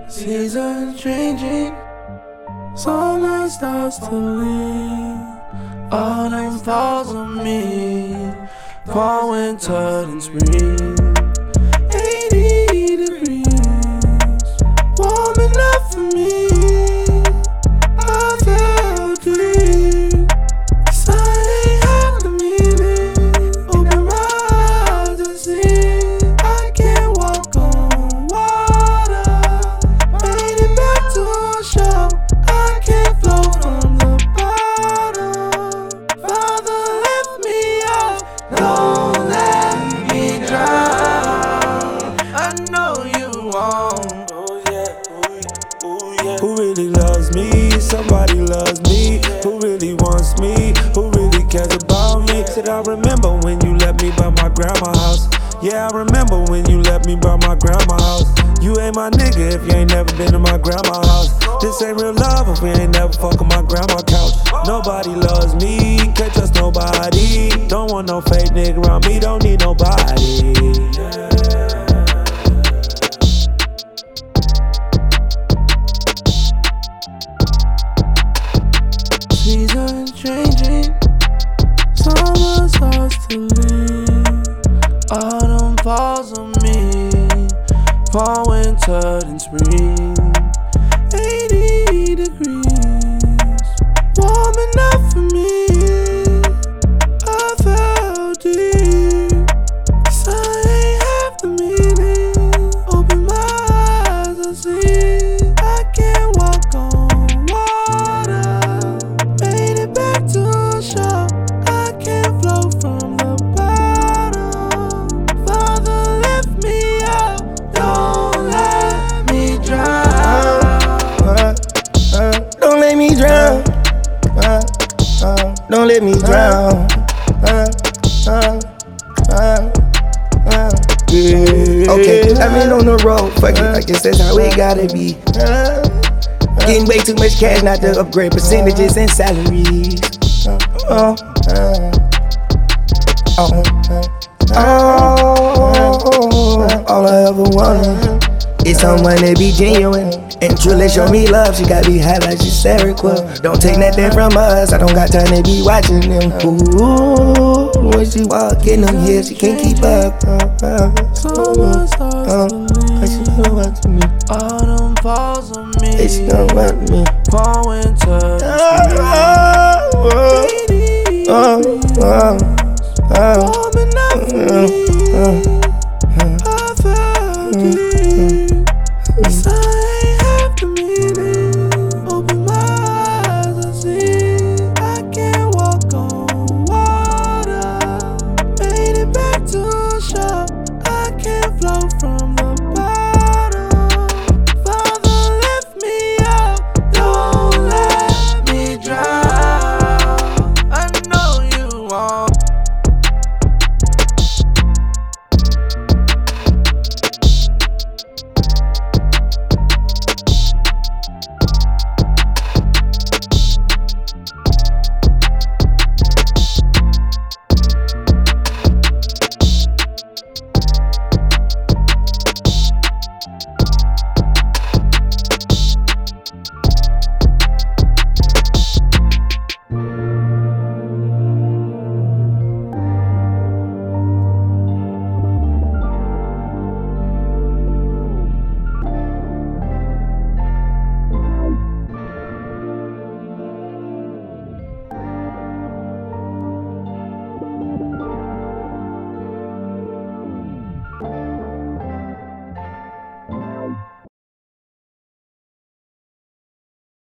Seasons changing, summer starts to leave. Autumn falls on me, fall, winter, and spring. 80 degrees, warm enough for me. I felt deep, sun ain't had the meaning. Open my eyes to see I can't walk on water. Made it back to a shore, I can't float from the bottom. Father, lift me up, don't let me drown. I know you won't. Oh yeah, oh yeah. Who really loves me? Somebody loves me. Who really wants me? Who really cares about me? Said I remember when you left me by my grandma's house. Yeah, I remember when you left me by my grandma's house. You ain't my nigga if you ain't never been to my grandma's house. This ain't real love if we ain't never fuck on my grandma's couch. Nobody loves me, can't trust nobody. Don't want no fake nigga around me, don't need nobody. Seasons changing, summer starts to leave. Autumn falls on me, fall, winter, and spring. 80 degrees, warm enough for me. I felt deep, sun ain't half the meaning. Open my eyes, I see I can't walk on water. Made it back to a shore, I can't float from the bottom. Father, lift me up, don't let me drown. Don't let me drown. Don't let me drown. Okay, I've been on the road, fuck it, I guess that's how it gotta be. Getting way too much cash not to upgrade percentages and salaries. All I ever wanted is someone to be genuine and truly show me love. She gotta be high like she's Seroquel. Don't take nothing from us, I don't got time to be watching them. Ooh, when she walk in them hills, she can't keep up. Summer starts to leave. She don't want me. Autumn falls on me, She don't want me. fall, winter, warm enough for me. I felt deep.